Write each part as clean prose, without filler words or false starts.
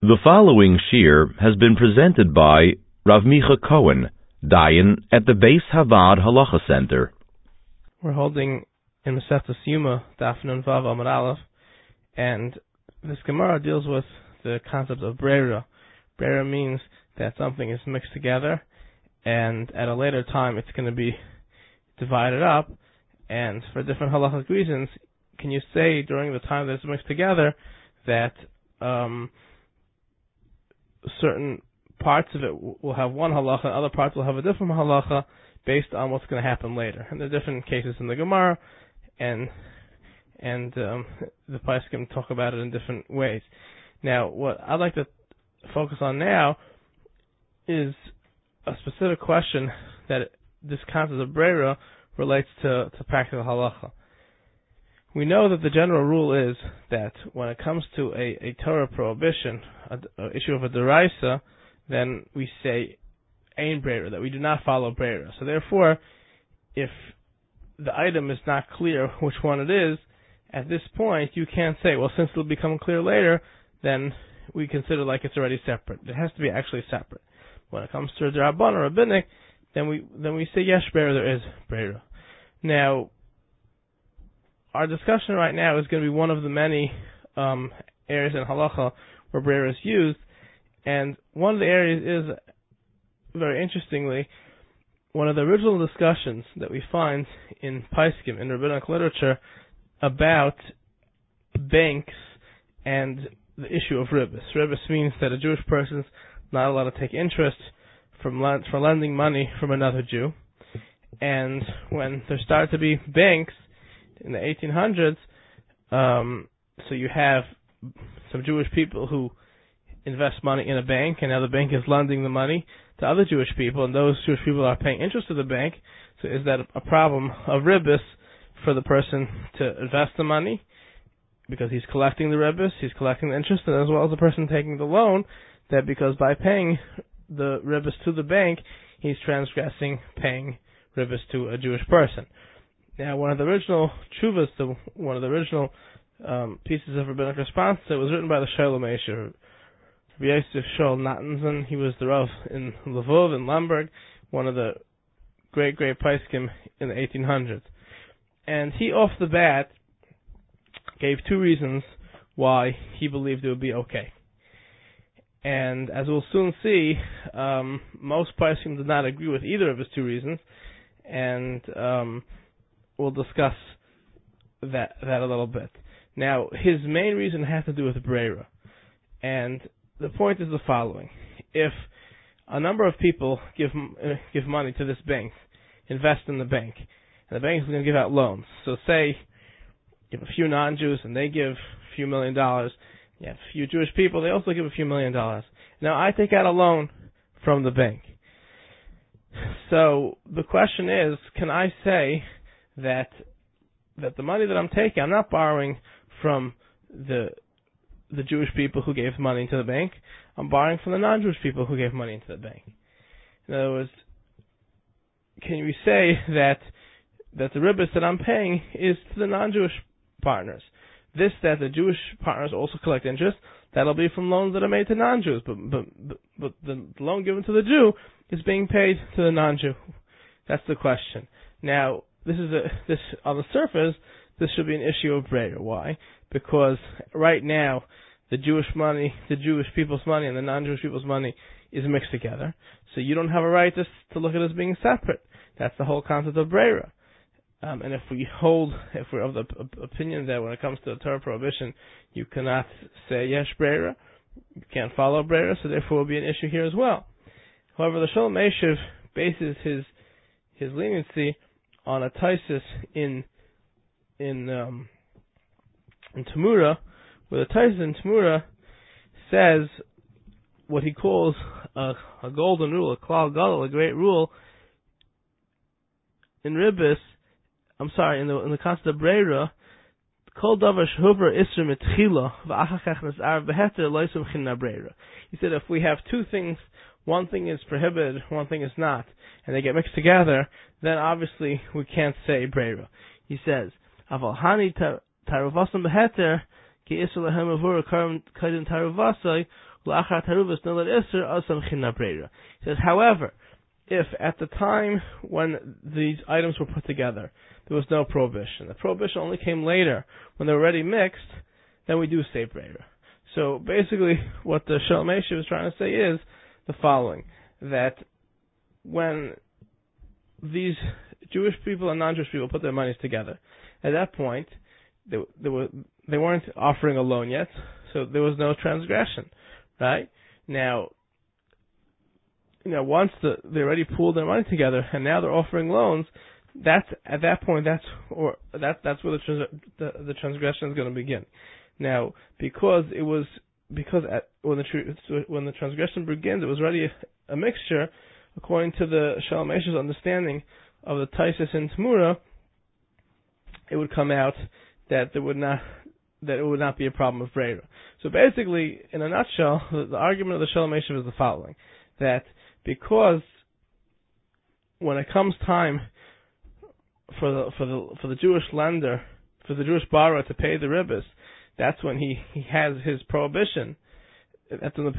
The following shir has been presented by Rav Micha Cohen, Dayan at the Beis Havad Halacha Center. We're holding in Masechtas Yuma, Daf Nun Vav Amud Aleph, and this Gemara deals with the concept of brera. Brera means that something is mixed together, and at a later time it's going to be divided up, and for different halachic reasons, can you say during the time that it's mixed together that certain parts of it will have one halacha, and other parts will have a different halacha based on what's going to happen later. And there are different cases in the Gemara, and the Paiskim talk about it in different ways. Now, what I'd like to focus on now is a specific question that this concept of brera relates to practical halacha. We know that the general rule is that when it comes to a Torah prohibition, an issue of a deraisa, then we say ein brera, that we do not follow brera. So therefore, if the item is not clear which one it is, at this point you can't say, well, since it'll become clear later, then we consider like it's already separate. It has to be actually separate. When it comes to a D'Rabban or rabbinic, then we say yes brera, there is brera. Now, our discussion right now is going to be one of the many areas in halacha where brera is used, and one of the areas is, very interestingly, one of the original discussions that we find in Paiskim, in rabbinic literature, about banks and the issue of ribbis. Ribbis means that a Jewish person's not allowed to take interest for lending money from another Jew, and when there started to be banks in the 1800s, so you have some Jewish people who invest money in a bank, and now the bank is lending the money to other Jewish people, and those Jewish people are paying interest to the bank. So is that a problem of ribbis for the person to invest the money, because he's collecting the ribbis, he's collecting the interest, and as well as the person taking the loan, that because by paying the ribbis to the bank, he's transgressing paying ribbis to a Jewish person. Now, one of the original tshuvas, one of the original pieces of rabbinic response, that was written by the Sholem Esher, Rabbi Yosef Shaul Nathanson. He was the Rav in Lvov, in Lemberg, one of the great Paiskim in the 1800s. And he, off the bat, gave two reasons why he believed it would be okay. And as we'll soon see, most Paiskim did not agree with either of his two reasons, and we'll discuss that a little bit. Now, his main reason had to do with brera, and the point is the following: if a number of people give money to this bank, invest in the bank, and the bank is going to give out loans. So, say you have a few non-Jews and they give a few $1 million. You have a few Jewish people; they also give a few $1 million. Now, I take out a loan from the bank. So the question is, can I say that the money that I'm taking, I'm not borrowing from the Jewish people who gave money to the bank, I'm borrowing from the non-Jewish people who gave money into the bank? In other words, can we say that the ribbis that I'm paying is to the non-Jewish partners? This, that the Jewish partners also collect interest, that'll be from loans that are made to non-Jews, but the loan given to the Jew is being paid to the non-Jew. That's the question. Now, this on the surface, this should be an issue of brera. Why? Because right now, the Jewish money, the Jewish people's money, and the non-Jewish people's money is mixed together. So you don't have a right to look at it as being separate. That's the whole concept of brera. And if we're of the opinion that when it comes to a Torah prohibition, you cannot say yesh brera, you can't follow brera, so therefore will be an issue here as well. However, the Sholem Esher bases his leniency on a taisis in Tamura, where the taisis in Tamura says what he calls a golden rule, a klal gadol, a great rule in ribbis. In the concept of brera, kol davar shehuver isra mitchila v'achach nes'ar v'heter lo yisumchin brera. He said if we have two things, one thing is prohibited, one thing is not, and they get mixed together, then obviously we can't say brera. He says, aval hani taruvasam b'heter ki isra lehem avur karim kaidin taruvasai He says, however, if at the time when these items were put together, there was no prohibition, the prohibition only came later when they're already mixed, then we do say Breira. So basically what the Shalom Eshev is trying to say is the following, that when these Jewish people and non-Jewish people put their monies together, at that point they weren't offering a loan yet, so there was no transgression, right? Now once they already pooled their money together and now they're offering loans, that's at that point that's where the transgression is going to begin. Now, when the transgression begins, it was already a mixture. According to the Shalom Eshev's understanding of the Taisus and Tmura, it would come out that it would not be a problem of Breira. So basically, in a nutshell, the argument of the Shalom Eshev is the following: that because when it comes time for the Jewish lender, for the Jewish borrower to pay the ribbis, that's when he has his prohibition. That's when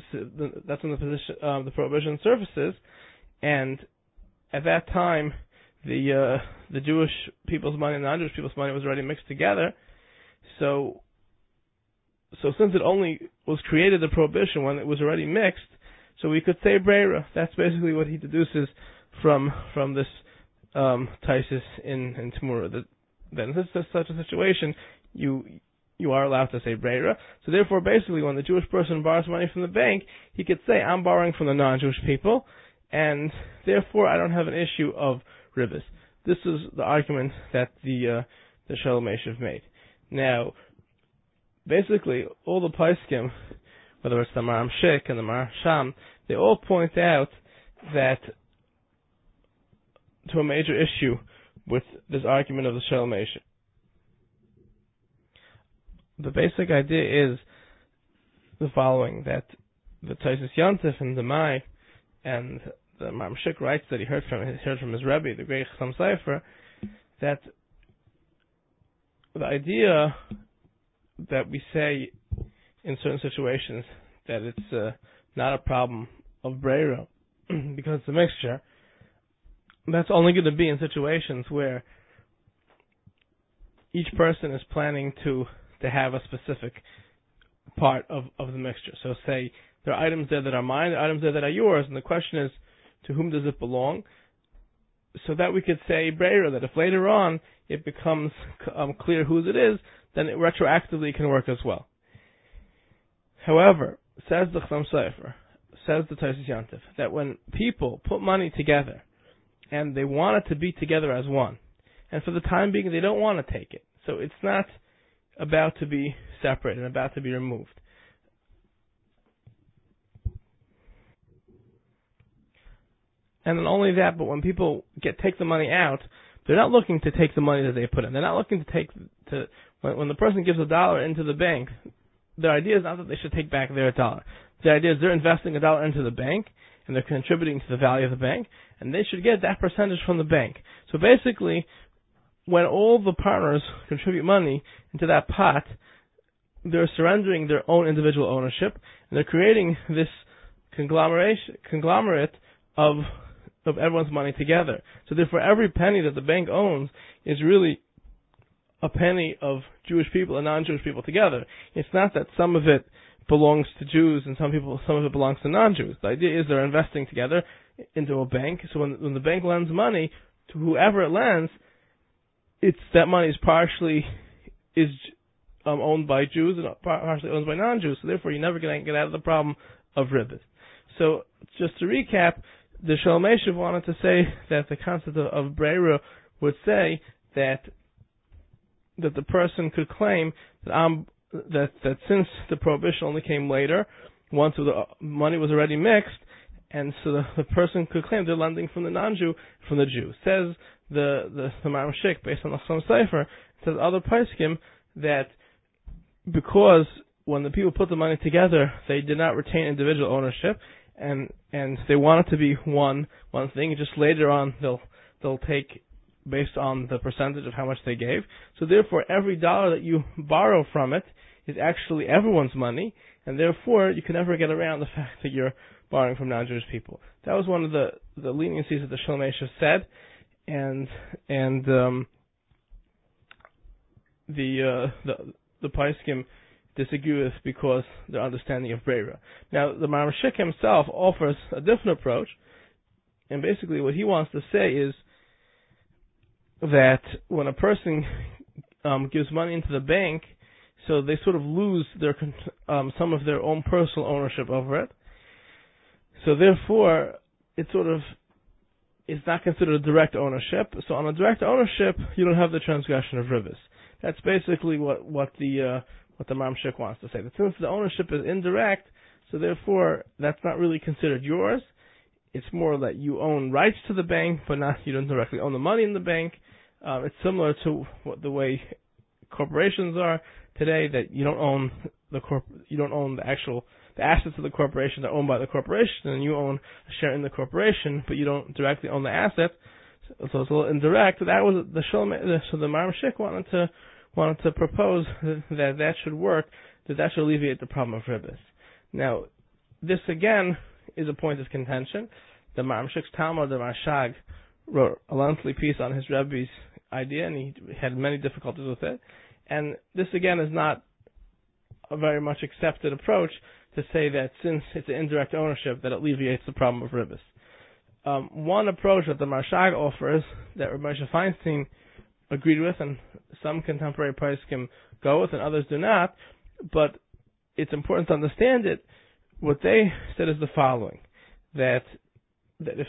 the prohibition surfaces, and at that time, the Jewish people's money and the non-Jewish people's money was already mixed together. So since it only was created the prohibition when it was already mixed, so we could say Breira. That's basically what he deduces from this Taisus in Tmura. That in such a situation, you are allowed to say Breira. So therefore, basically, when the Jewish person borrows money from the bank, he could say, I'm borrowing from the non-Jewish people, and therefore I don't have an issue of ribbis. This is the argument that the Shalom Eshev made. Now, basically, all the Paiskim, whether it's the Maram Shik and the Maram Sham, they all point out that to a major issue with this argument of the Shalom Eshev. The basic idea is the following: that the Taisus Yontif and the Mai and the Maram Shik writes that he heard from his Rebbe, the great Chassam Sofer, that the idea that we say in certain situations that it's not a problem of Breira because it's a mixture, that's only going to be in situations where each person is planning to have a specific part of the mixture. So say there are items there that are mine, there are items there that are yours, and the question is, to whom does it belong? So that we could say Breira, that if later on it becomes clear whose it is, then it retroactively can work as well. However, says the Chassam Sofer, says the Taisus Yontif, that when people put money together and they want it to be together as one, and for the time being they don't want to take it, so it's not about to be separated and about to be removed. And not only that, but when people take the money out, they're not looking to take the money that they put in. They're not looking to when the person gives $1 into the bank, their idea is not that they should take back their $1. The idea is they're investing $1 into the bank, and they're contributing to the value of the bank, and they should get that percentage from the bank. So basically, when all the partners contribute money into that pot, they're surrendering their own individual ownership, and they're creating this conglomerate of everyone's money together. So therefore, every penny that the bank owns is really a penny of Jewish people and non-Jewish people together. It's not that some of it belongs to Jews and some of it belongs to non-Jews. The idea is they're investing together into a bank. So when the bank lends money to whoever it lends, that money is partially owned by Jews and partially owned by non-Jews. So therefore, you're never going to get out of the problem of ribbis. So just to recap, the Shalom Eshev wanted to say that the concept of Breira would say that the person could claim that since the prohibition only came later, once the money was already mixed, and so the person could claim they're lending from the non-Jew from the Jew. Says the Maram Shik, based on the Chassam Sofer, says other Paiskim that because when the people put the money together, they did not retain individual ownership, and they want it to be one thing. And just later on, they'll take based on the percentage of how much they gave. So therefore, every $1 that you borrow from it is actually everyone's money, and therefore you can never get around the fact that you're borrowing from non-Jewish people. That was one of the leniencies that the Shalom Aleichem said, and the Paiskim disagree with because their understanding of Breira. Now, the Maramshik himself offers a different approach, and basically what he wants to say is that when a person gives money into the bank, so they sort of lose their some of their own personal ownership over it. So therefore, it sort of is not considered a direct ownership. So on a direct ownership, you don't have the transgression of ribis. That's basically what the Maramshik wants to say. That since the ownership is indirect, so therefore that's not really considered yours. It's more that you own rights to the bank, but you don't directly own the money in the bank. It's similar to the way corporations are today. That you don't own the assets of the corporation are owned by the corporation, and you own a share in the corporation, but you don't directly own the assets. So it's a little indirect. That was so the Maramshik wanted to propose that should work, that should alleviate the problem of ribis. Now, this again is a point of contention. The Maramshik's Talmud, the Marshag, wrote a lengthy piece on his Rebbe's idea, and he had many difficulties with it. And this again is not a very much accepted approach to say that since it's an indirect ownership, that it alleviates the problem of ribis. One approach that the Marshag offers that Rabbi Moshe Feinstein agreed with, and some contemporary poskim go with, and others do not, but it's important to understand it. What they said is the following: that if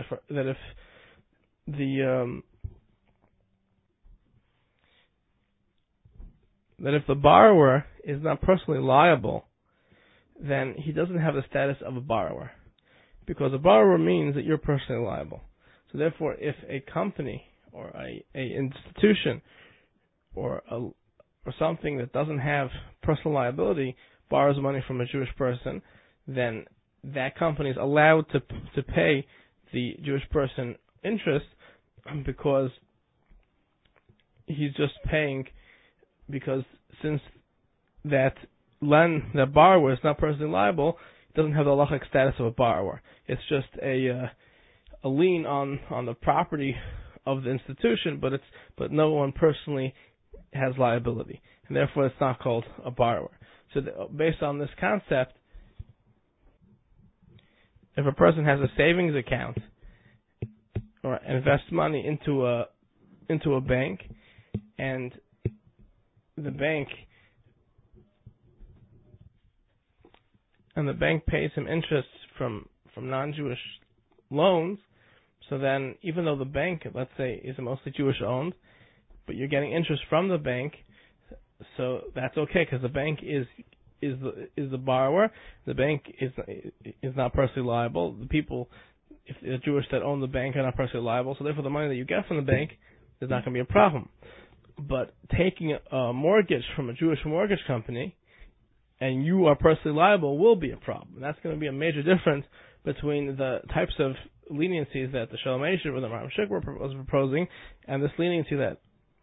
the borrower is not personally liable, then he doesn't have the status of a borrower, because a borrower means that you're personally liable. So therefore, if a company or a institution or something that doesn't have personal liability borrows money from a Jewish person, then that company is allowed to pay the Jewish person interest, because he's just paying, because since that borrower is not personally liable, it doesn't have the halachic status of a borrower. It's just a lien on the property of the institution, but no one personally has liability, and therefore it's not called a borrower. So based on this concept, if a person has a savings account or invests money into a bank, and the bank pays him interest from non-Jewish loans, so then even though the bank, let's say, is mostly Jewish owned, but you're getting interest from the bank, so that's okay, because the bank is the borrower. The bank is not personally liable. The people, if the Jewish that own the bank, are not personally liable. So therefore, the money that you get from the bank is not going to be a problem. But taking a mortgage from a Jewish mortgage company, and you are personally liable, will be a problem. And that's going to be a major difference between the types of leniencies that the Shalom Aleichem or the Maramshik was proposing, and this leniency that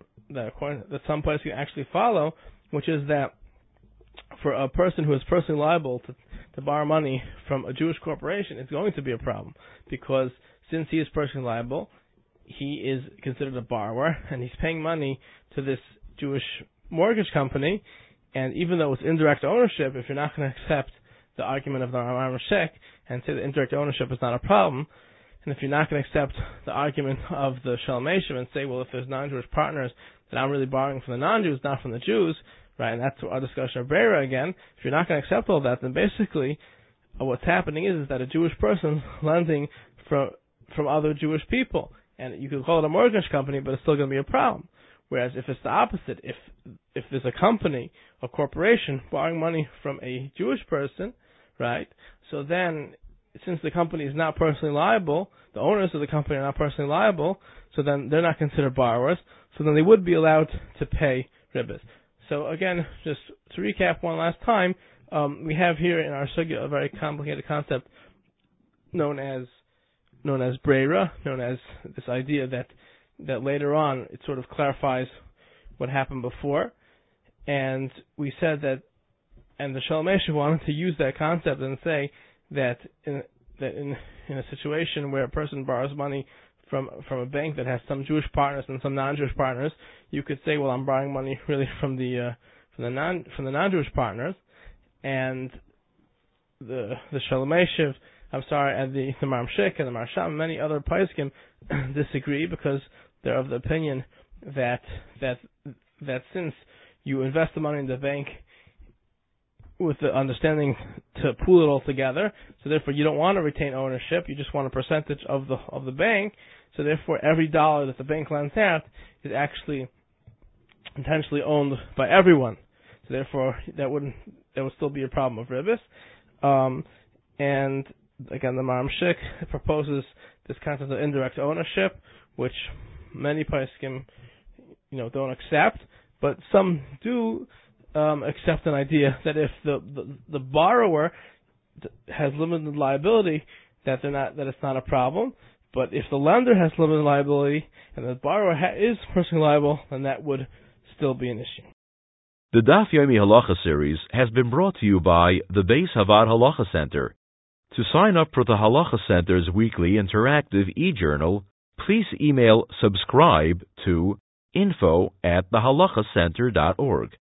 some places actually follow, which is that for a person who is personally liable to borrow money from a Jewish corporation, it's going to be a problem, because since he is personally liable, he is considered a borrower, and he's paying money to this Jewish mortgage company, and even though it's indirect ownership, if you're not going to accept the argument of the Maramshik and say that indirect ownership is not a problem, and if you're not going to accept the argument of the Shalom Aleichem and say, well, if there's non-Jewish partners, then I'm really borrowing from the non-Jews, not from the Jews, right? And that's our discussion of Breira again. If you're not going to accept all that, then basically what's happening is that a Jewish person lending from other Jewish people, and you could call it a mortgage company, but it's still going to be a problem. Whereas if it's the opposite, if there's a company, a corporation borrowing money from a Jewish person, right? So then, since the company is not personally liable, the owners of the company are not personally liable, so then they're not considered borrowers, so then they would be allowed to pay ribis. So again, just to recap one last time, we have here in our sugya a very complicated concept known as Breira, known as this idea that later on it sort of clarifies what happened before. And we said that the Shalom Eshev wanted to use that concept and say that in a situation where a person borrows money from a bank that has some Jewish partners and some non-Jewish partners, you could say, well, I'm borrowing money really from the non-Jewish partners, and the Shalom Eshev, and the Maram Shik and the Marsham and many other Paiskim disagree, because they're of the opinion that since you invest the money in the bank with the understanding to pool it all together, so therefore you don't want to retain ownership, you just want a percentage of the bank, so therefore every dollar that the bank lends out is actually intentionally owned by everyone. So therefore there would still be a problem of ribis. And again, the Maram Shik proposes this concept of indirect ownership, which many Paiskim don't accept, but some do accept an idea that if the borrower has limited liability, that it's not a problem. But if the lender has limited liability and the borrower is personally liable, then that would still be an issue. The Daf Yomi Halacha series has been brought to you by the Beis Havad Halacha Center. To sign up for the Halacha Center's weekly interactive e-journal, please email subscribe to info@thehalachacenter.org.